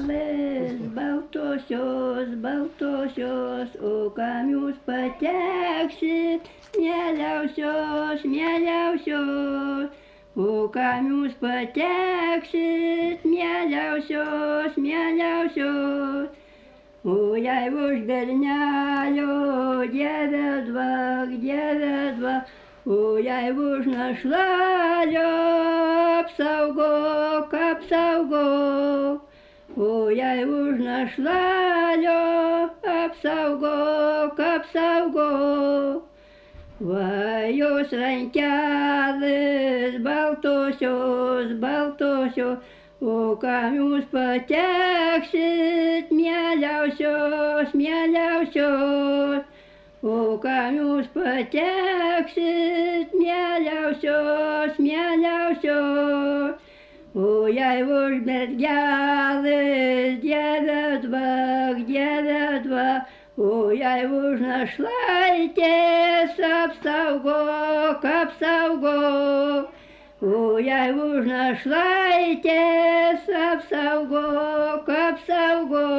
gėlės baltosios, baltosios, o kam jūs pateksit, mieliausios, mieliausios, o kam jūs pateksit, mieliausios, mieliausios. O jei už bernelio, Dieve dvak, o jei už našlalio, apsaugok, apsaugok, o jei už našlalio, apsaugok, apsaugok. Va jos rankelės baltosios, baltosios, o kam jūs pateksit, mieliausios, mieliausios, o kam jūs pateksit, mieliausios, mieliausios. O jei už mergelės, Dieve dvak, o jei už našlaitės, apsaugok, apsaugok. O jei už našlaitės, apsaugok, apsaugok.